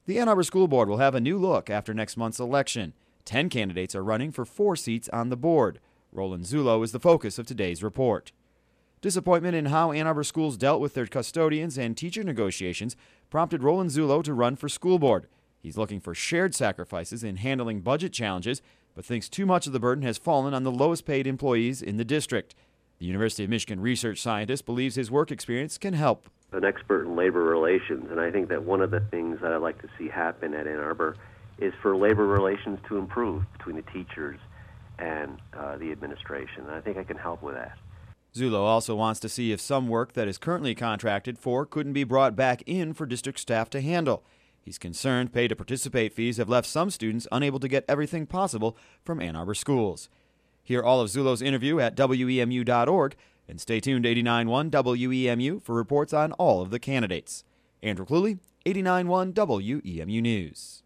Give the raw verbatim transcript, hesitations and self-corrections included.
The Ann Arbor School Board will have a new look after next month's election. Ten candidates are running for four seats on the board. Roland Zullo is the focus of today's report. Disappointment in how Ann Arbor schools dealt with their custodians and teacher negotiations prompted Roland Zullo to run for school board. He's looking for shared sacrifices in handling budget challenges, but thinks too much of the burden has fallen on the lowest paid employees in the district. The University of Michigan research scientist believes his work experience can help. An expert in labor relations, and I think that one of the things that I'd like to see happen at Ann Arbor is for labor relations to improve between the teachers and uh, the administration, and I think I can help with that. Zullo also wants to see if some work that is currently contracted for couldn't be brought back in for district staff to handle. He's concerned pay-to-participate fees have left some students unable to get everything possible from Ann Arbor schools. Hear all of Zullo's interview at W E M U dot org, and stay tuned to eighty-nine point one W E M U for reports on all of the candidates. Andrew Cluley, eighty-nine point one W E M U News.